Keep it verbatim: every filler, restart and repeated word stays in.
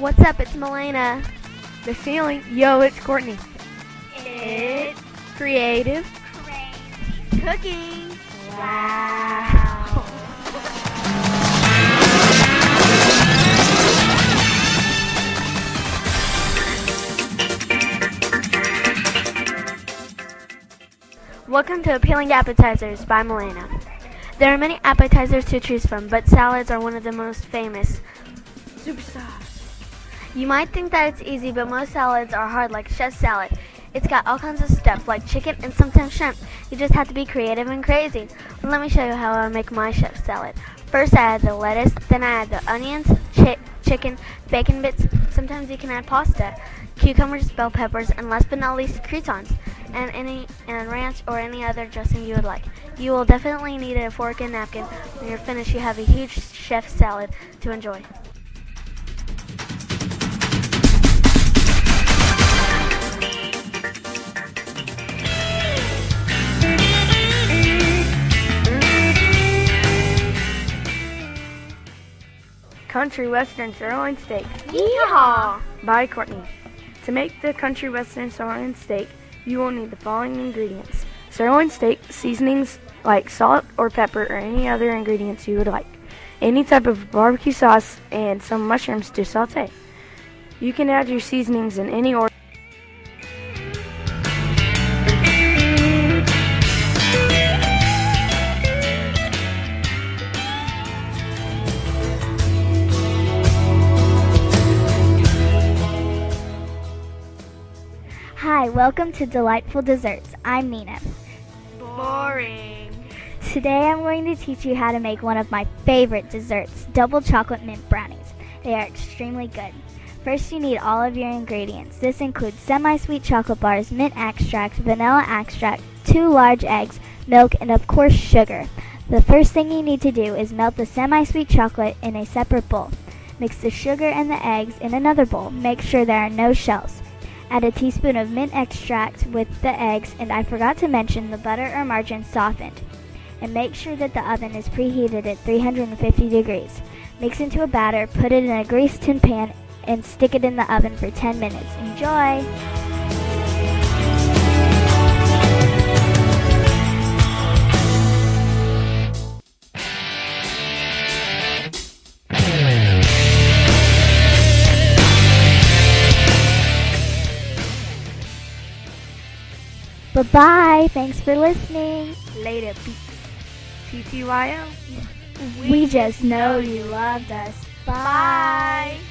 what's up? It's Milena. The ceiling. Yo, it's Courtney. It's Creative. crazy cooking. Wow. Welcome to Appealing Appetizers by Milena. There are many appetizers to choose from, but salads are one of the most famous. Superstars. You might think that it's easy, but most salads are hard, like chef salad. It's got all kinds of stuff, like chicken and sometimes shrimp. You just have to be creative and crazy. Well, let me show you how I make my chef salad. First, I add the lettuce, then I add the onions, chi- chicken, bacon bits. Sometimes you can add pasta, cucumbers, bell peppers, and last but not least, croutons, and any and ranch or any other dressing you would like. You will definitely need a fork and napkin. When you're finished, you have a huge chef salad to enjoy. Country Western Sirloin Steak Yeehaw! by Courtney. To make the Country Western Sirloin Steak, you will need the following ingredients. Sirloin steak seasonings like salt or pepper or any other ingredients you would like. Any type of barbecue sauce and some mushrooms to saute. You can add your seasonings in any order. Hi, welcome to Delightful Desserts. I'm Nina. Boring. Today I'm going to teach you how to make one of my favorite desserts, double chocolate mint brownies. They are extremely good. First, you need all of your ingredients. This includes semi-sweet chocolate bars, mint extract, vanilla extract, two large eggs, milk, and of course sugar. The first thing you need to do is melt the semi-sweet chocolate in a separate bowl. Mix the sugar and the eggs in another bowl. Make sure there are no shells. Add a teaspoon of mint extract with the eggs, and I forgot to mention the butter or margarine softened. And make sure that the oven is preheated at three hundred fifty degrees. Mix into a batter, put it in a greased tin pan, and stick it in the oven for ten minutes. Enjoy! Bye-bye. Thanks for listening. Later, peeps. T T Y L. We just know you loved us. Bye. Bye.